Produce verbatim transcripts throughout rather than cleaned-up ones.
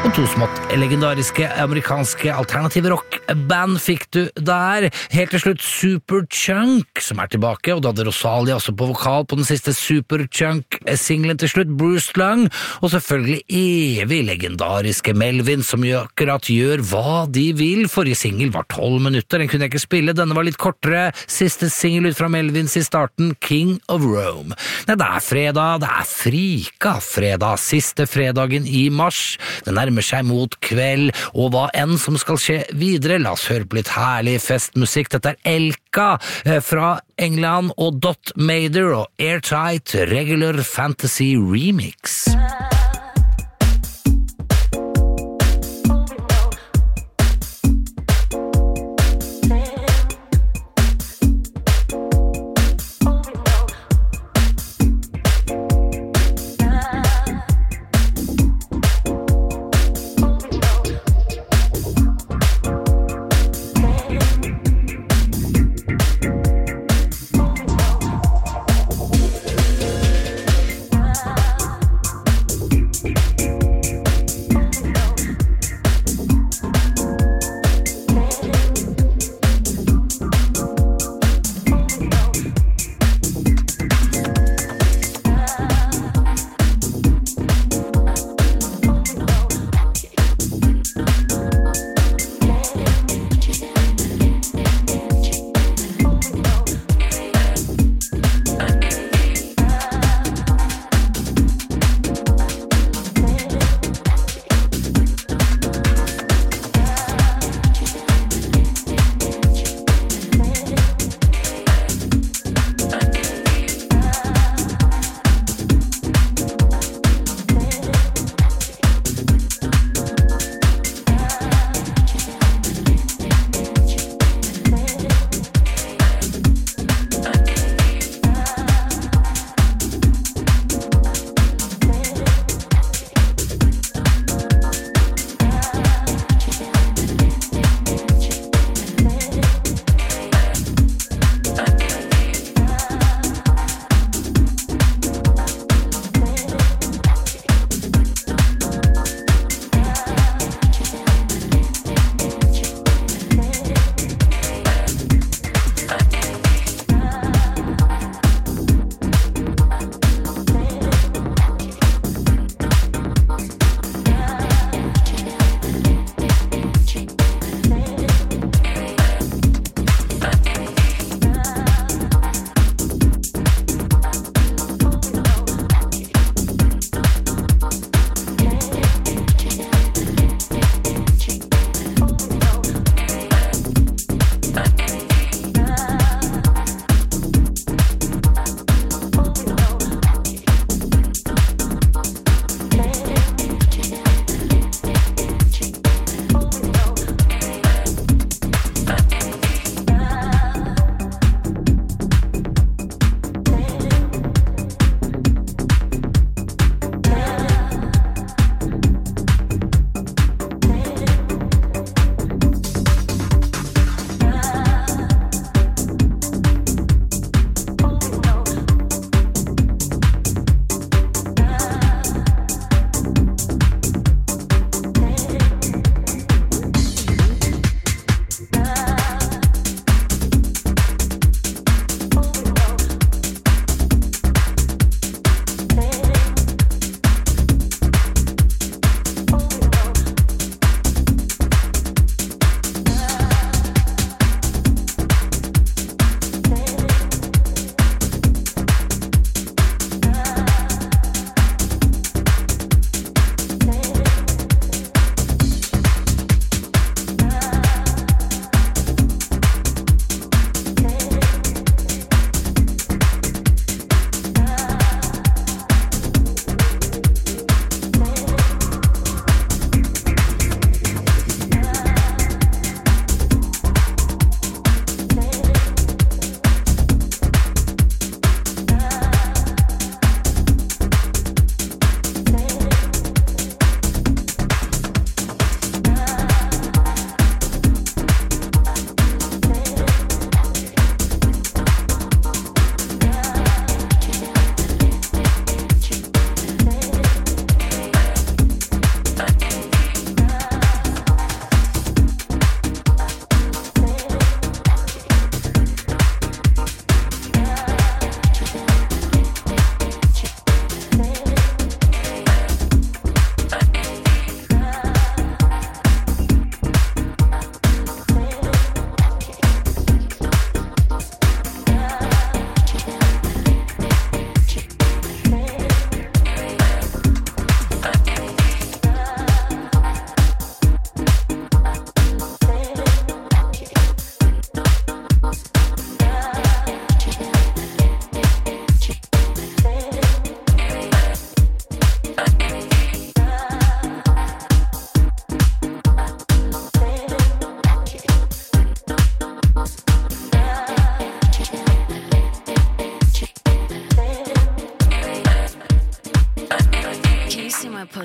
Og to smått legendariske amerikanske alternative rockband fikk du der. Helt til slutt Superchunk, som er tilbake, og da hadde Rosalia også på vokal på den siste Superchunk-singlen til slutt, Bruce Lung, og selvfølgelig evig legendariske Melvin, som jo akkurat gjør hva de vil. Forrige singel var tolv minutter, den kunne jeg ikke spille, denne var litt kortere. Siste singel ut fra Melvins i starten, King of Rome. Nei, det er fredag, det er frika fredag, siste fredagen i mars. Det nærmer seg mot kveld, og hva enn som skal skje videre. La oss høre på litt herlig festmusikk. Dette er Elka fra England og Dot Mader og Airtight Regular Fantasy Remix.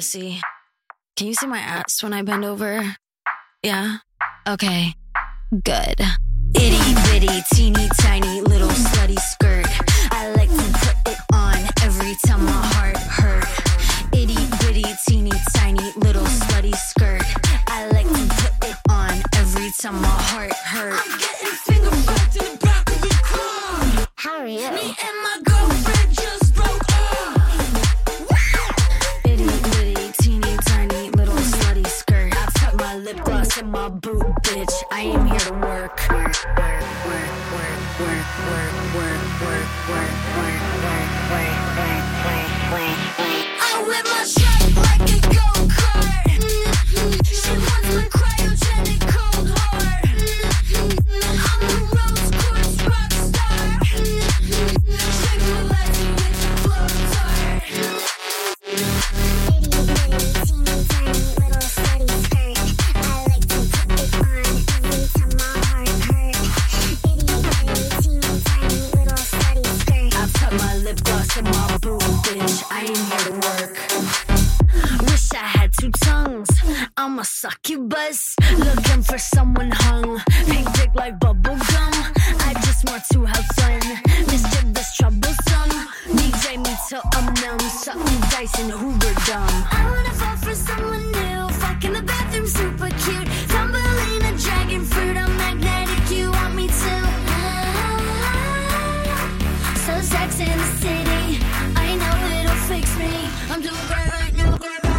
pussy? Can you see my ass when I bend over? Yeah? Okay. Good. Itty bitty, teeny tiny little slutty skirt. I like to put it on every time my heart hurt. Itty bitty, teeny tiny little slutty skirt. I like to put it on every time my heart hurt. I'm getting finger fucked in the back of the car. How are you? Me and my girlfriend just broke up. Itty bitty, teeny tiny little slutty skirt. I put my lip gloss in my boot, bitch. I am here to work. Work, work, work, work, work, work, work, work, work, work, work, work, work, work, work, work. I whip my shit like a go-kart. She wants my cryogenic cold heart. I'm a rose quartz rock star. Tranquilizing with the blow dart. Itty bitty, teeny tiny little slutty skirt. I like to put it on every time my heart hurt. Itty bitty, teeny tiny little slutty skirt. I put my lip gloss in my boot, bitch. I ain't here to work. Wish I had two tongues. I'm a succubus, looking for someone hung. Pink dick like bubble gum. I just want to have fun. Mischievous, troublesome. D J me till I'm numb. Something dice and Hoover dumb. I wanna fall for someone new. Fuck in the bathroom, super cute. Thumbelina, dragon fruit. I'm magnetic, you want me to. So sex in the city. I know it'll fix me. I'm doing great right now.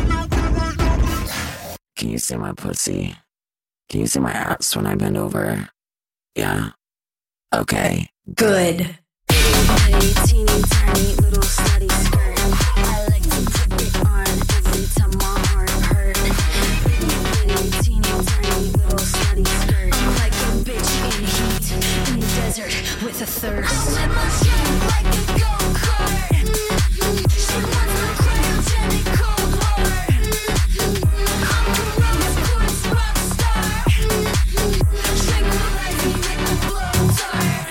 Can you see my pussy? Can you see my ass when I bend over? Yeah? Okay. Good. Itty bitty, teeny tiny little slutty skirt. I like to put it on every time my heart hurt. Itty bitty, teeny tiny little slutty skirt. I'm like a bitch in heat, in the desert with a thirst. I whip my shit like a go-kart. She wants my cryogenic cold heart. I'm a rose quartz rock star. Tranquilizing with the blow dart.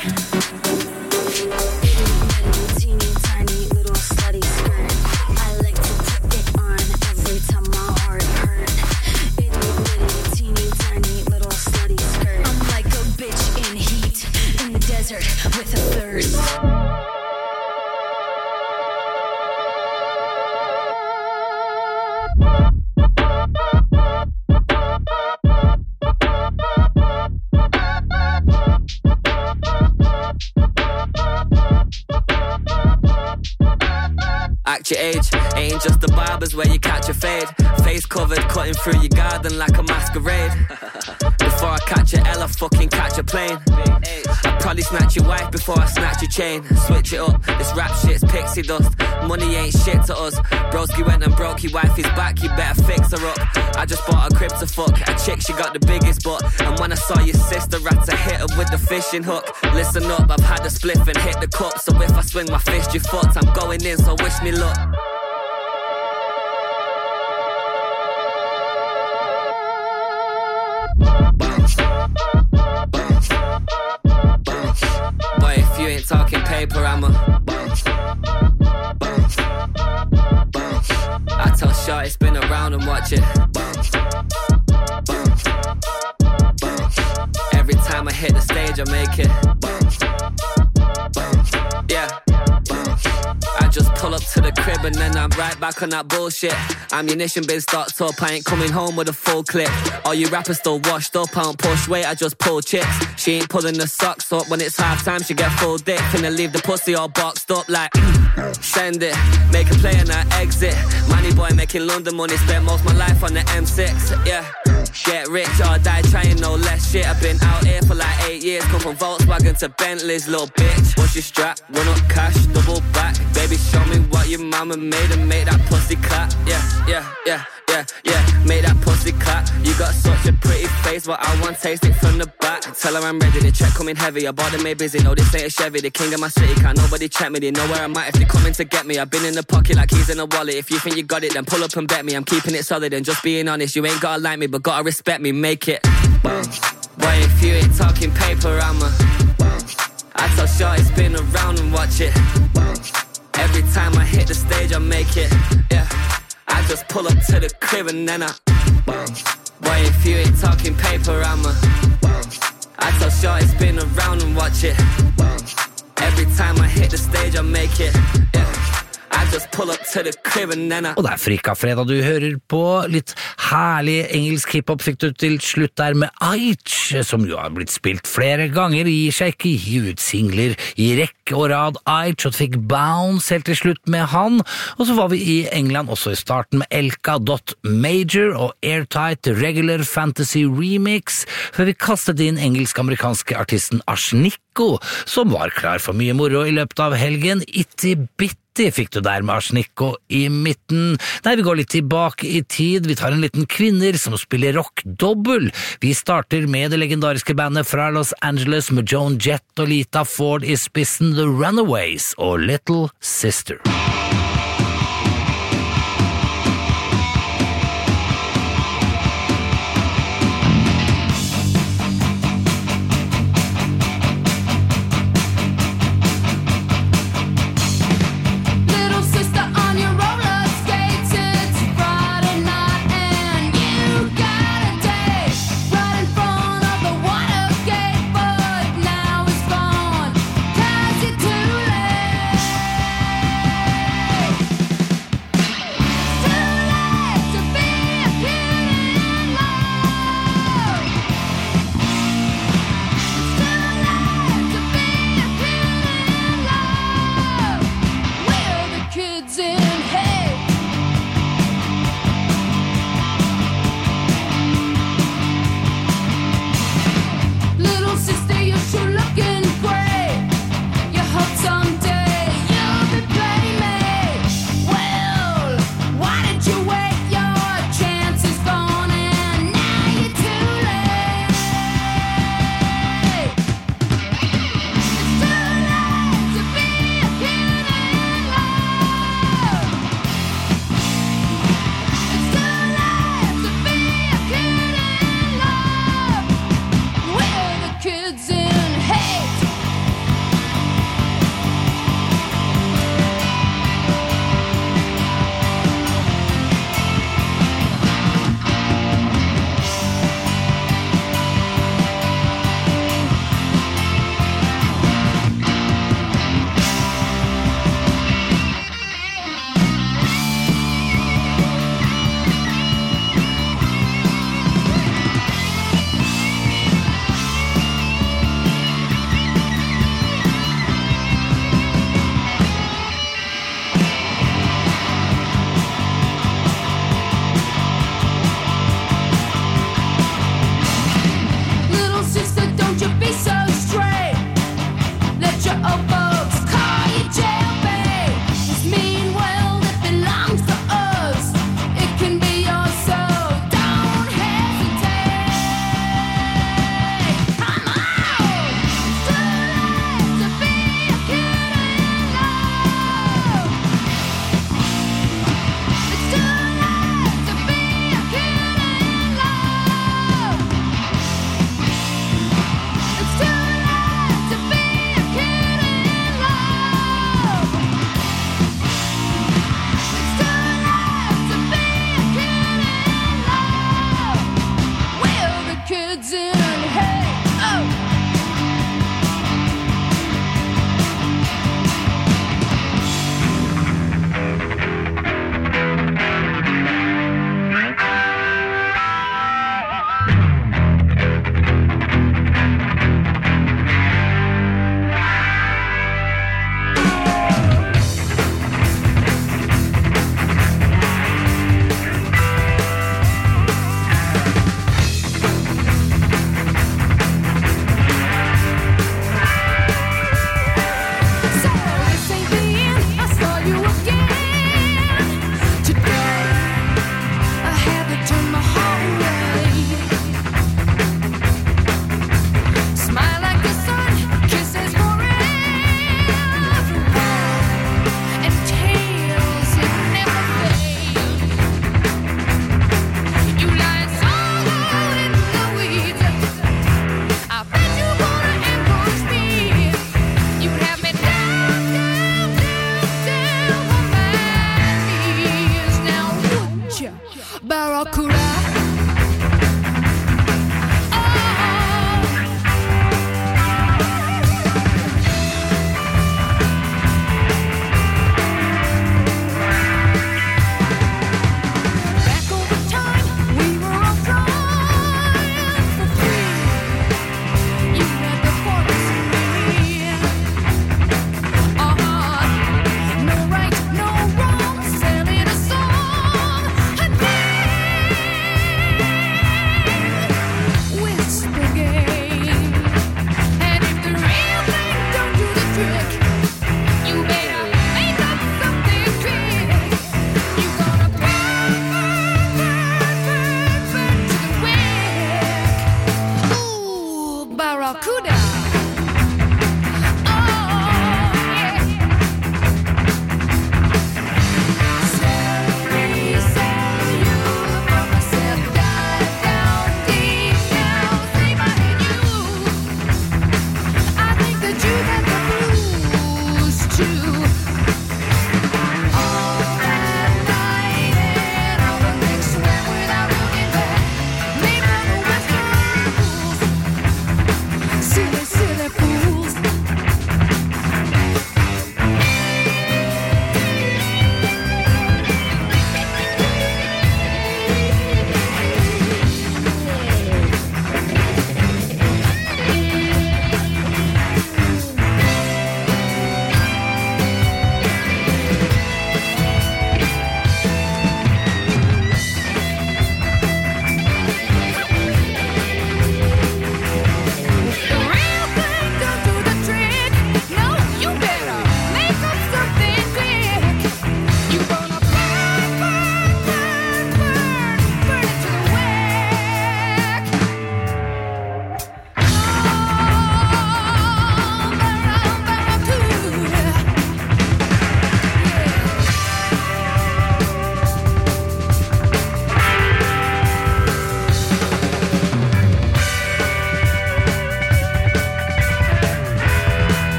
Itty bitty, teeny tiny little slutty skirt. I like to put it on every time my heart hurt. Itty bitty, teeny tiny little slutty skirt. I'm like a bitch in heat, in the desert with a thirst. Act your age, ain't just the barbers where you catch a fade. Face covered, cutting through your garden like a masquerade. Before I catch a L, I fucking catch a plane. I'd probably snatch your wife before I snatch your chain. Switch it up, this rap shit's pixie dust. Money ain't shit to us. Broski went and broke your wifey's back, you better fix her up. I just bought a crib to fuck, a chick, she got the biggest butt. And when I saw your sister, I had to hit her with the fishing hook. Listen up, I've had a spliff and hit the cup. So if I swing my fist, you fucked. I'm going in, so wish me luck. Bounce, bounce, bounce. Boy, if you ain't talking paper, I'm a bounce, bounce, bounce. I tell Shorty spin around and watch it bounce, bounce, bounce. Every time I hit the stage, I make it bounce, bounce. Yeah. I just pull up to the crib and then I'm right back on that bullshit. Ammunition been stocked up, I ain't coming home with a full clip. All you rappers still washed up, I don't push weight, I just pull chips. She ain't pulling the socks up, when it's half time she get full dick. Finna leave the pussy all boxed up like send it, make a play and I exit. Money boy making London money, spent most my life on the M six, yeah. Get rich or die trying no less shit. I've been out here for like eight years. Come from Volkswagen to Bentley's, little bitch. What's your strap? Run up cash, double back. Baby, show me what your mama made and make that pussy clap. Yeah, yeah, yeah, yeah, yeah. Make that pussy clap. You got such a pretty face, but I want taste it from the back. Tell her I'm ready, the check coming heavy. I bought them made busy, no this ain't a Chevy. The king of my city, can't nobody check me. They know where I'm at if they coming to get me. I've been in the pocket like keys in a wallet. If you think you got it, then pull up and bet me. I'm keeping it solid and just being honest. You ain't gotta like me, but gotta respect me, make it bounce. Boy, if you ain't talking paper, I'm a bounce. I tell Shorty spin around and watch it bounce. Every time I hit the stage, I make it, yeah. I I just pull up to the crib and then I Boy, if you ain't talking paper, I'm a I tell shorty spin around and watch it Every time I hit the stage, I make it yeah. I just pull up to the crib and then I Og det er Frikafredag du hører på. Litt herlig engelsk hiphop fikk du til slutt der med Aitch, som jo har blitt spilt flere ganger. Gir seg ikke, gi ut singler i rekke og rad. Aitch, og fikk Bounce helt til slutt med han. Og så var vi i England også i starten med Elka Dot Major og Airtight Regular Fantasy Remix, før vi kastet inn engelsk-amerikanske artisten Arsenico, som var klar for mye moro i løpet av helgen. Itty Bitty fikk du der med Arsenico i midten. Nei, vi går litt tilbake i tid. Vi tar en liten kvinner som spiller rock dobbel. Vi starter med det legendariske bandet fra Los Angeles med Joan Jett og Lita Ford i spissen, The Runaways og Little Sister. Now it's gone, 'cause you're too late.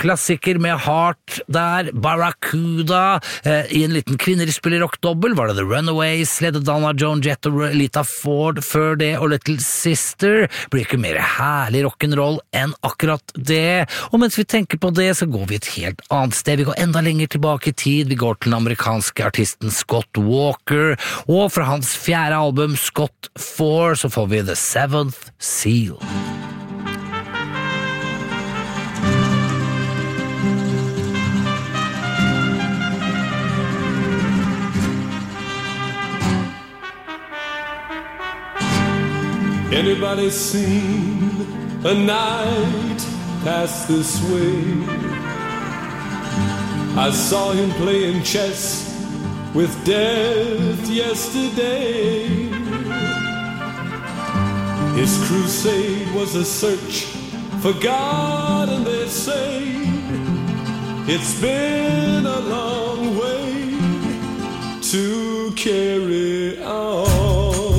klassiker med Heart der, Barracuda, eh, i en liten kvinner-spiller-rock-dobbel var det The Runaways, ledet Donna Joan Jett og Lita Ford før det, og Little Sister. Blir ikke mer herlig rock'n'roll enn akkurat det. Og mens vi tenker på det, så går vi et helt annet sted. Vi går enda lenger tilbake i tid. Vi går til den amerikanske artisten Scott Walker, og fra hans fjerde album Scott four så får vi The Seventh Seal. Anybody seen a night pass this way? I saw him playing chess with death yesterday. His crusade was a search for God, and they say it's been a long way to carry on.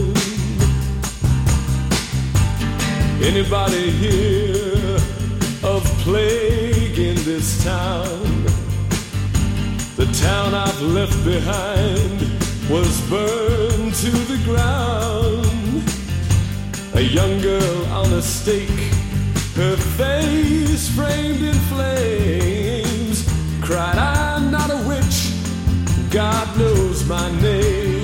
Anybody hear of plague in this town? The town I've left behind was burned to the ground. A young girl on a stake, her face framed in flames, cried, I'm not a witch, God knows my name.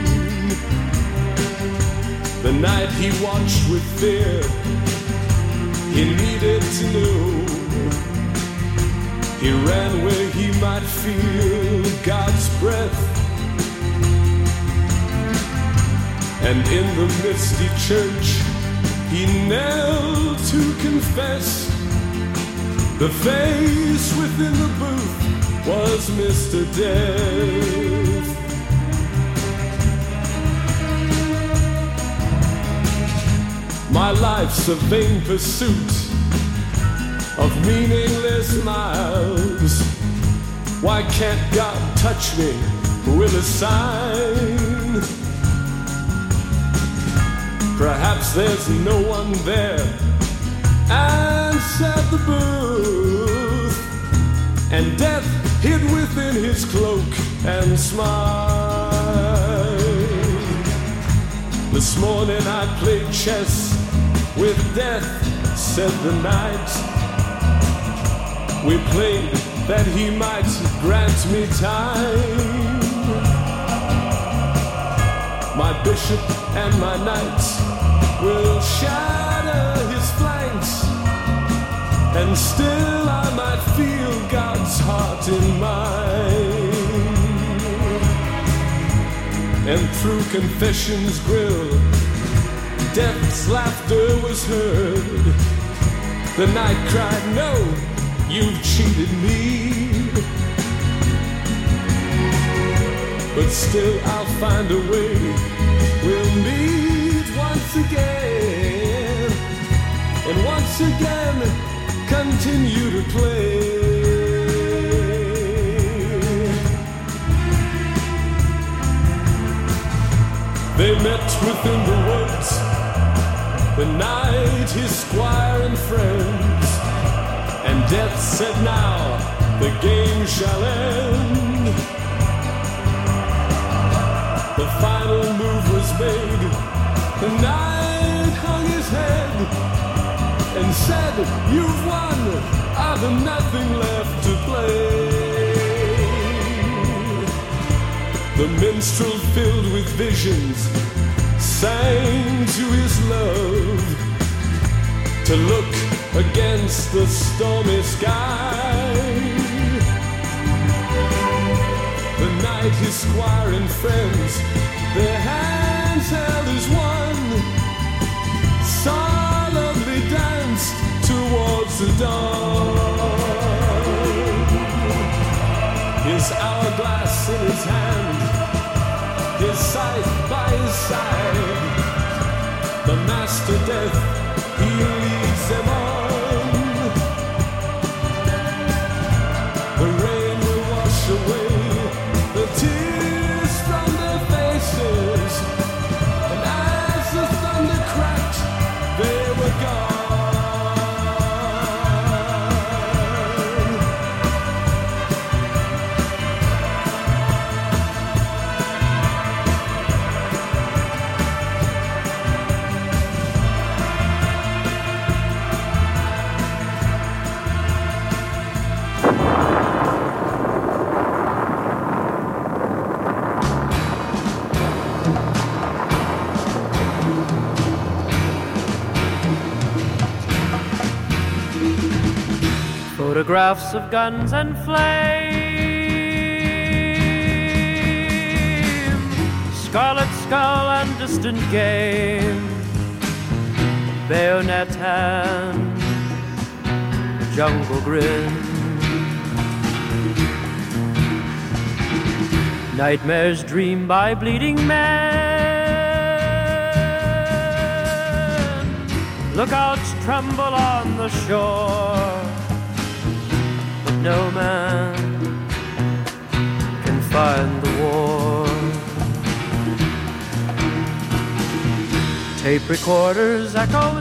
The night he watched with fear, he needed to know. He ran where he might feel God's breath. And in the misty church, he knelt to confess. The face within the booth was Mister Death. My life's a vain pursuit of meaningless miles. Why can't God touch me with a sign? Perhaps there's no one there, answered the booth, and death hid within his cloak and smiled. This morning I played chess with death, said the night. We played that he might grant me time. My bishop and my knights will shatter his flanks, and still I might feel God's heart in mine. And through confession's grill, death's laughter was heard. The night cried, no, you've cheated me. But still I'll find a way. We'll meet once again, and once again continue to play. They met within the woods, the night his squire and friends, and death said, now the game shall end. The final move was made. The knight hung his head and said, you've won, I've nothing left to play. The minstrel filled with visions sang to his love to look against the stormy sky. The night his squire and friends, their hands held as one, solemnly danced towards the dawn. His hourglass in his hand, his scythe by his side, the master death, he leads them on. The rain will wash away the tears from their faces, and as the thunder cracked, they were gone. photographs of guns and flame, scarlet skull and distant game, bayonet hand, jungle grin, nightmares dreamed by bleeding men, lookouts tremble on the shore, but no man can find the war. Tape recorders echo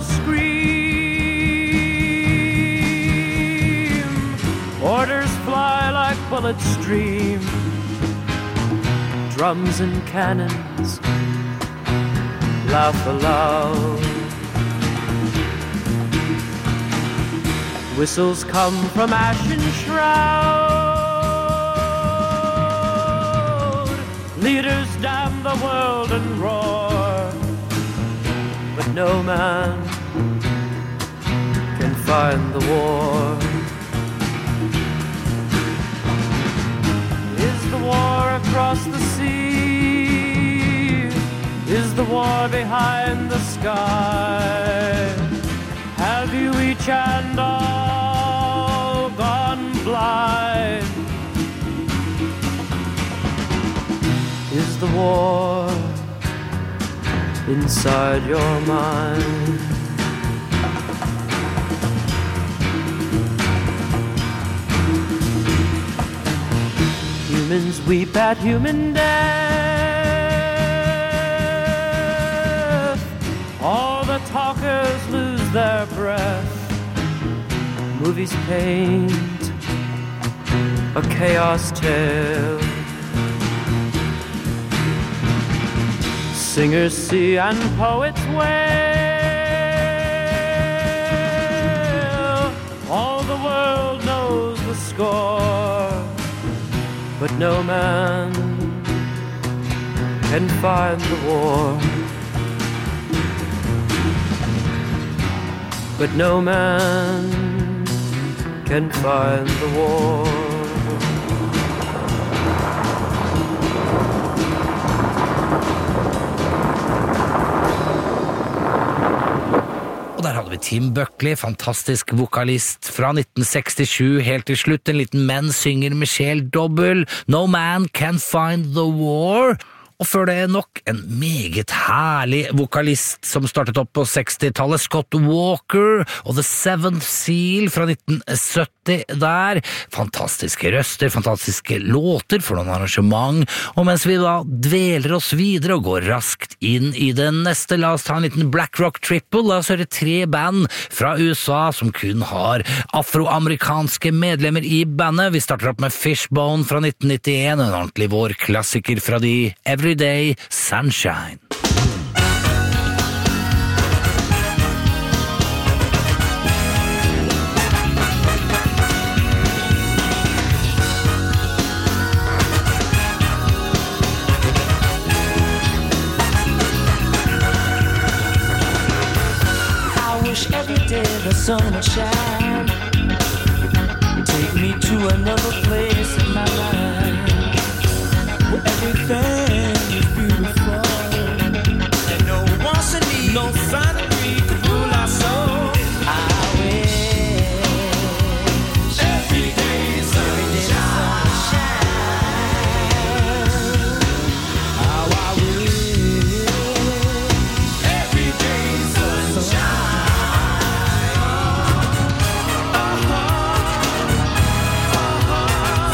scream, orders fly like bullets stream, drums and cannons laugh aloud. Whistles come from ashen shroud, leaders damn the world and roar, but no man can find the war. Is the war across the sea? Is the war behind the sky? Have you each and all gone blind? Is the war inside your mind? Humans weep at human death, all the talkers lose their breath, movies paint a chaos tale, singers see and poets wail, all the world knows the score, but no man can find the war. But no man can find the war. Og der hadde vi Tim Buckley, fantastisk vokalist fra nitten sekstisju, helt til slutt en liten menn synger med sjel dobbel, No Man Can Find the War. Og før det nok en meget herlig vokalist som startet opp på sekstitallet, Scott Walker og The Seventh Seal fra nitten sytti der. Fantastiske røster, fantastiske låter for noen arrangement, og mens vi da dveler oss videre og går raskt inn i den neste, la oss ta en liten Black Rock Triple. La oss høre tre band fra U S A som kun har afroamerikanske medlemmer i bandet. Vi starter opp med Fishbone fra nitten nittien, en ordentlig vår klassiker fra de Everyday Sunshine. I wish every day the sun would shine, take me to another place in my life where everything is beautiful and no wants and needs, no sun and breeze could rule our soul. I wish every day sunshine. How I wish every day sunshine. Uh-huh, uh-huh.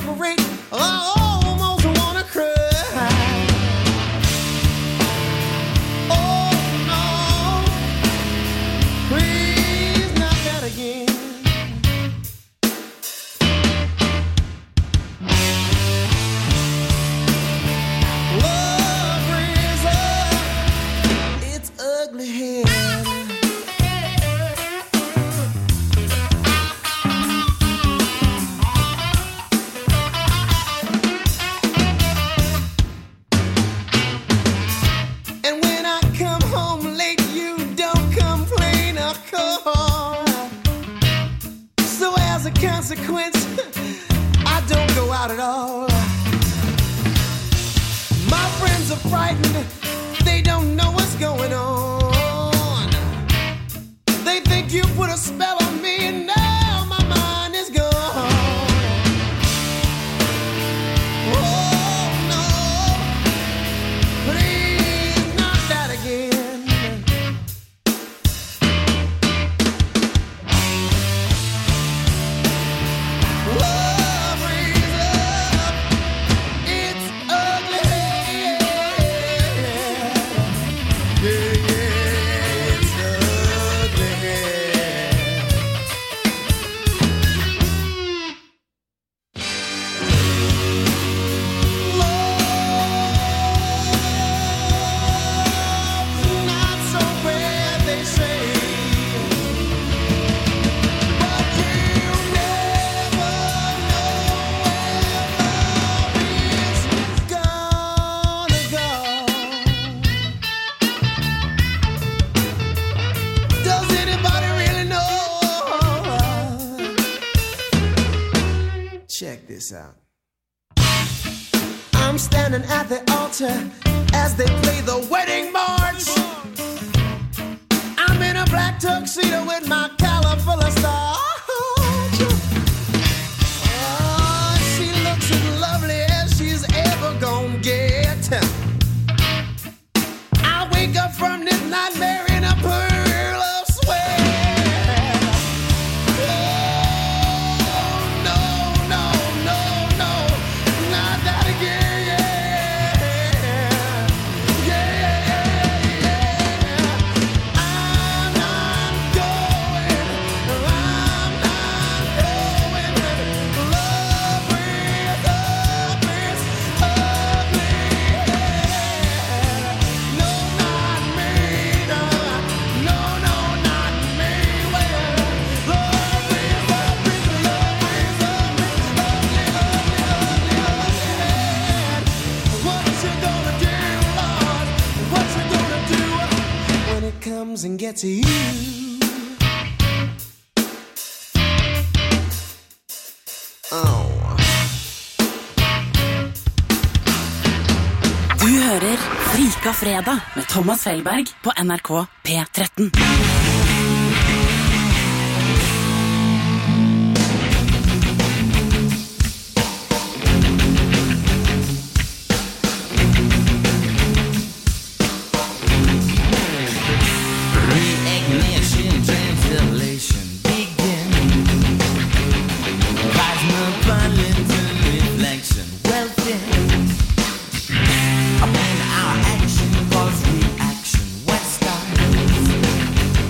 separate, I almost wanna cry. Oh no, please not that again. Love brings up its ugly head. Consequence, I don't go out at all. My friends are frightened, they don't know what's going on. They think you put a spell on me and now my mind is gone. Oh no, please not that again. Check this out. I'm standing at the altar as they play the wedding march. I'm in a black tuxedo with my collar full of stars. Oh, she looks as lovely as she's ever gonna get. I wake up from this nightmare in a pearl of sweat. And get to you. Oh. Du hører Frika fredag med Thomas Felberg på N R K P tretten. Our action cause reaction. What styles?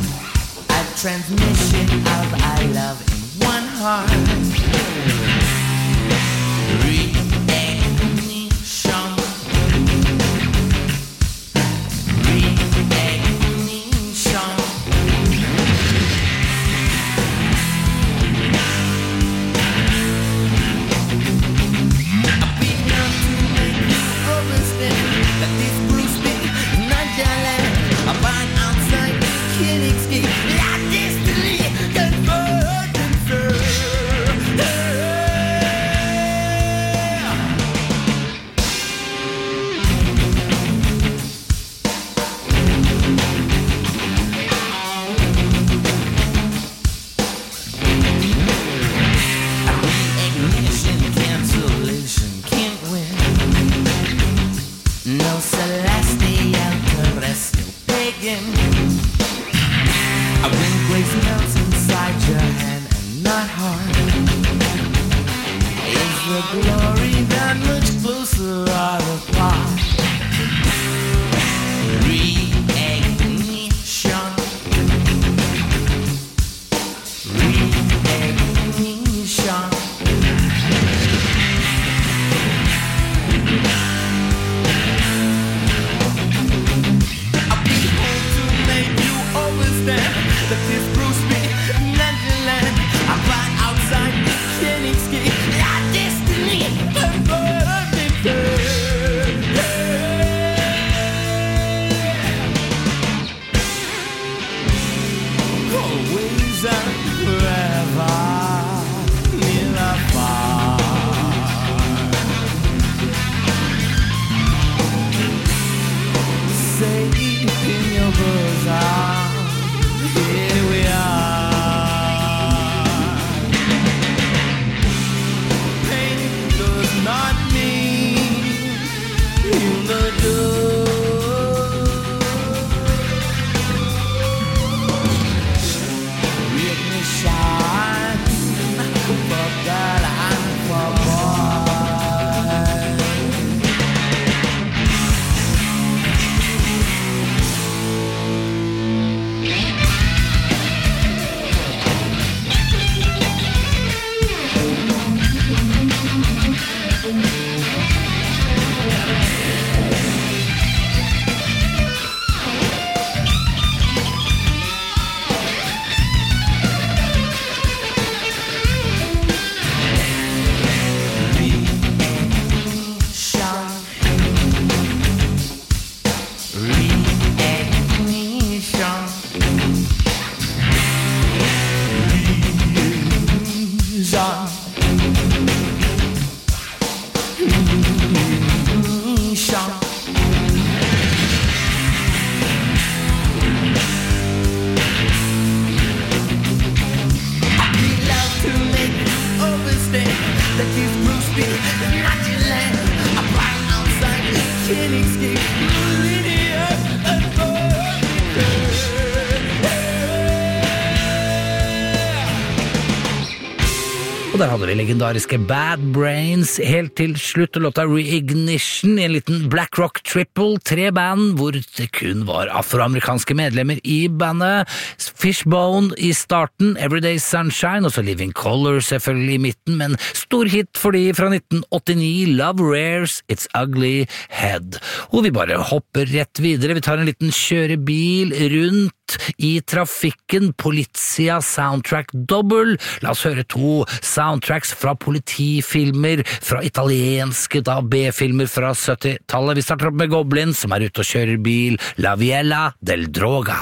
glory that much closer are the path. Re-ignition. Re-ignition. I'll be home to make you understand that this Bruce B. Nandeland. I'm right outside Kenningsky. Our destiny, the burning always and forever, near or far. Safe in your bosom, here we are. Pain does not mean in the door. Ignition, for girl and for boy. Og der hadde vi legendariske Bad Brains helt til slutt, og låta Re-ignition i en liten Black Rock Triple, tre band hvor det kun var afroamerikanske medlemmer i bandet. Fishbone i starten, Everyday Sunshine, og så Living Colour selvfølgelig i midten, men stor hit for de fra nitten åttini, Love Rares, It's Ugly Head. Og vi bare hopper rett videre, vi tar en liten kjørebil rundt i trafikken, Polizia Soundtrack Double. La oss høre to soundtracks fra politifilmer, fra italienske da B-filmer fra syttitallet. Vi starter opp med Goblin, som er ute og kjører bil, La Viella del Droga.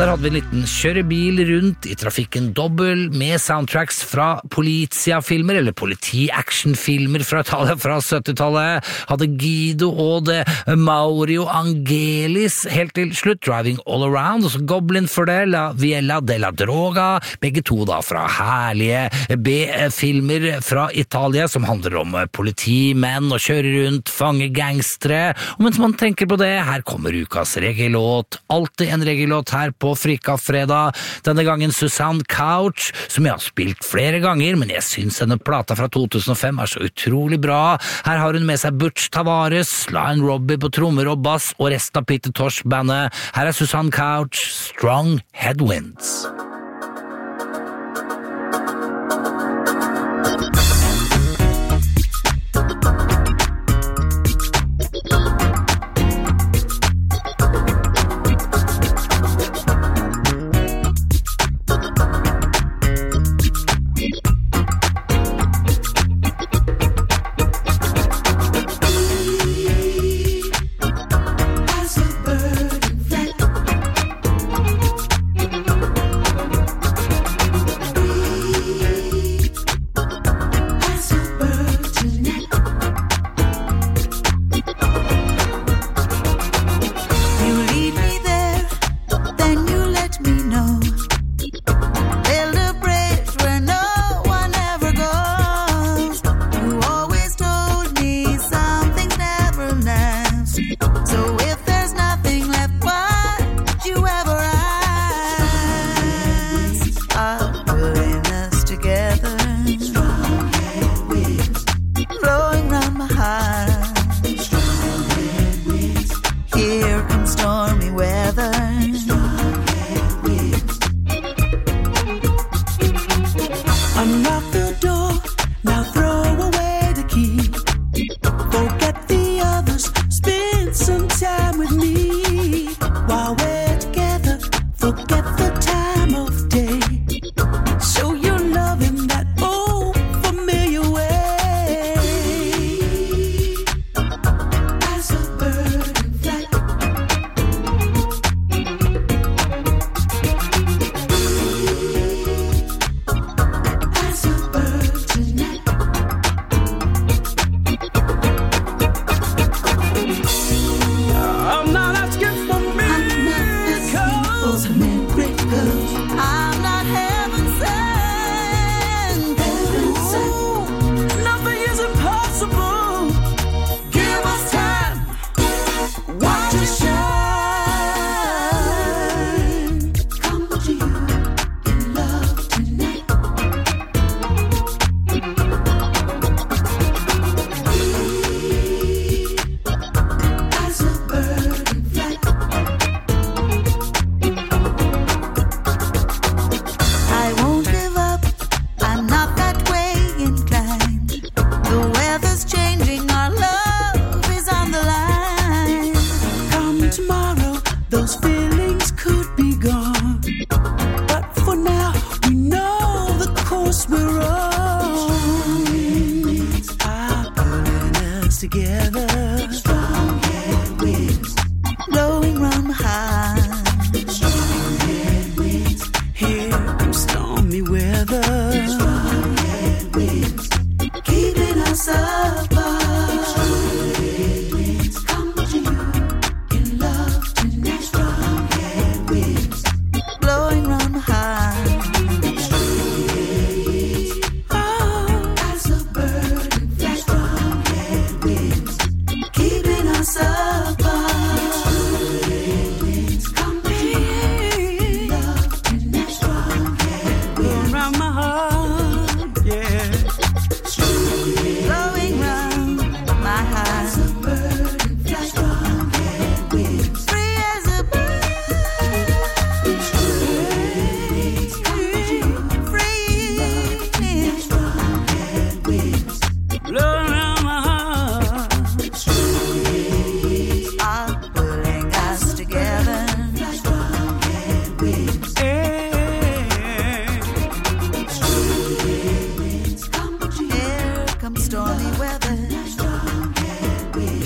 der hadde vi en liten kjørebil rundt i trafikken dobbel med soundtracks fra Polizia-filmer, eller politi-action-filmer fra Italia fra syttitallet. Hadde Guido og det Maurio Angelis helt til slutt, Driving All Around, og så Goblin for det, La Viella della Droga, begge to da fra herlige B-filmer fra Italia som handler om politimenn og kjøre rundt, fange gangstere. Og mens man tenker på det, her kommer ukas regellåt. Alltid en regellåt her på Frika Fredag. Denne gangen Susanne Couch, som jeg har spilt flere ganger, men jeg synes denne plata fra to tusen og fem er så utrolig bra. Her har hun med seg Butch Tavares, Lion Robbie på trommer og bass, og resten av Peter Tosh-bandet. Her er Susanne Couch, Strong Headwinds.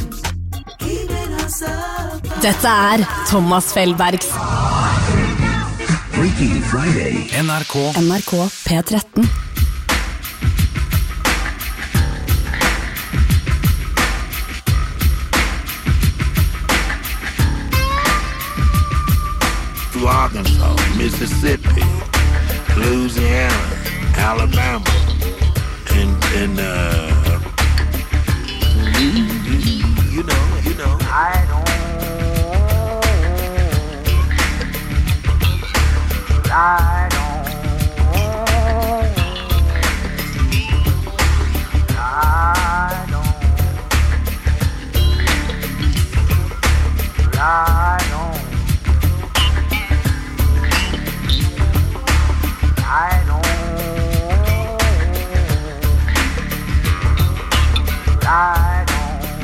Dette er Thomas Felbergs Freaky Friday. N R K. N R K P tretten. Through Arkansas, Mississippi, Louisiana, Alabama, and, and uh, you know, you know. I don't. I don't. I don't. I don't. I don't. I don't.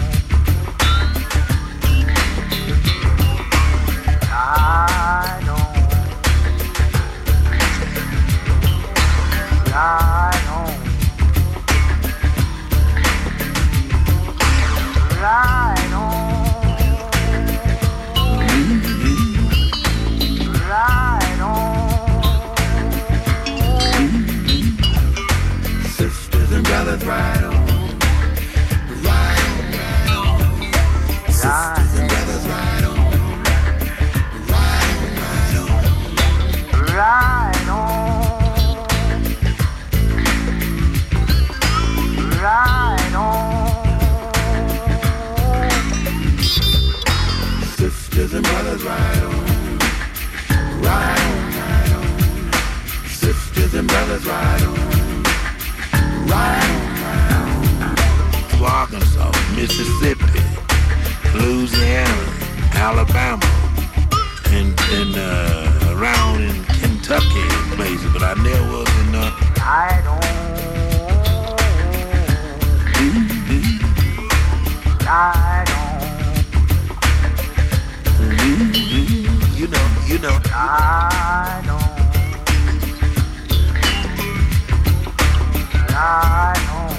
I don't. I don't. I don't. I don't. Sisters and brothers, right on. Right on, right on. Sisters and brothers, right on. Right on, right on. Right on. Right on. Sisters and brothers, right on. Right on, right on. Sisters and brothers, right on. Right on, right on. To Arkansas, Mississippi, Louisiana, Alabama, and, and uh, around in Kentucky and places, but I never was in uh, I don't. I don't. You know, you know. I don't. I don't.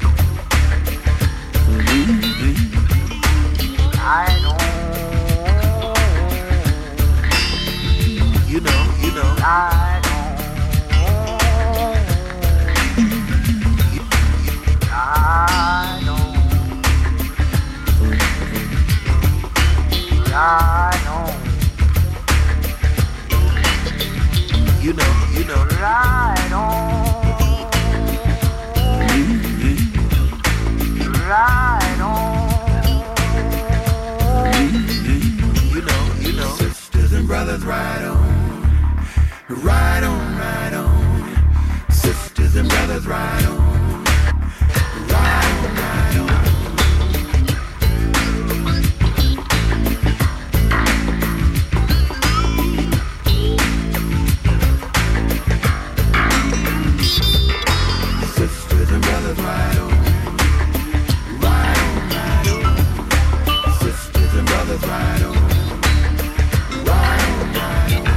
I don't. You know, you know. I don't. I don't. I don't. You know, you know. I don't. Right on. You know, you know. Sisters and brothers, right on. Right on, right on. Sisters and brothers, right on. Right on, right on. Sisters and brothers, right on. Right on, right on, right on.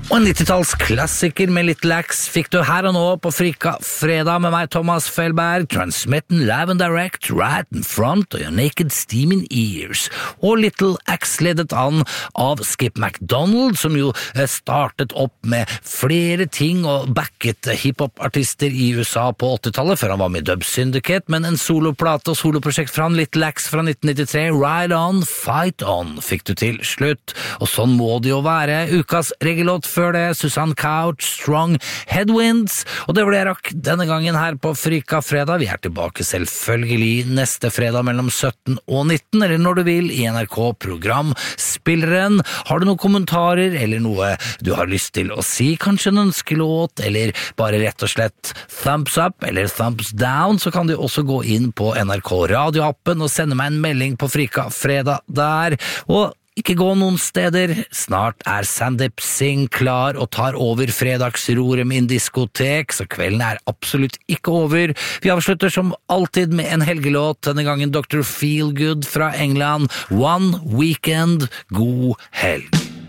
Og en nittitallsklassiker med litt lax fikk du her og nå på Frika fredag med meg, Thomas Feilberg, transmitten live and direct, right in front of your naked steaming ears. Og Little Axe ledet an av Skip McDonald, som jo startet opp med flere ting og backet hiphop-artister i U S A på åttitallet, før han var med i Dub Syndicate, men en soloplate og soloprosjekt fra han, Little Axe fra nitten nittitre, Ride On, Fight On, fikk du til slutt. Og sånn må det jo være. Ukas regellåt før det, Susan Couch, Strong Headwinds, og det ble jeg rakk denne gangen her på Frika fredag. Vi er tilbake selvfølgelig neste fredag mellom sytten og nitten, eller når du vil, i N R K-programspilleren. Har du noen kommentarer, eller noe du har lyst til å si, kanskje en ønskelåt, eller bare rett og slett thumbs up, eller thumbs down, så kan du også gå inn på N R K-radioappen og sende meg en melding på Frika fredag der, og ikke gå noen steder, snart er Sandeep Singh klar og tar over fredagsroret med en diskotek, så kvelden er absolutt ikke over. Vi avslutter som alltid med en helgelåt, denne gangen doktor Feelgood fra England, One Weekend, god helg.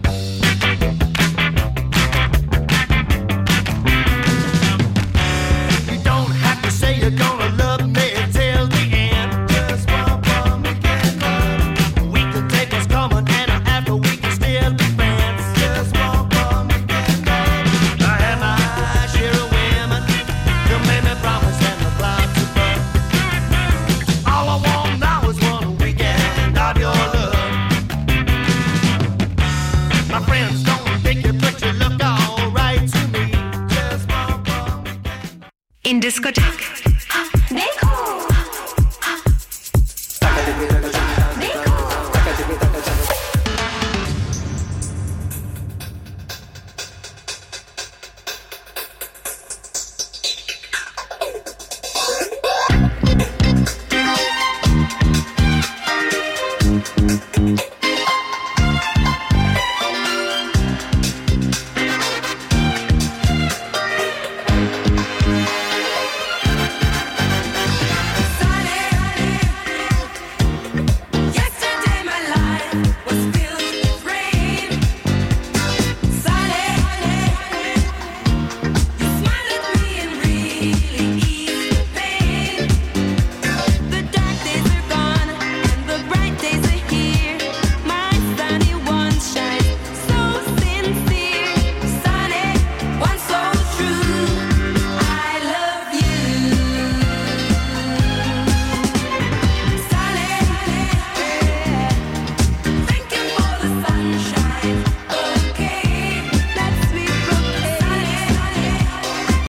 You don't have to say you're gonna love me till the end. Just one more weekend love. We can take what's coming. In discotheque.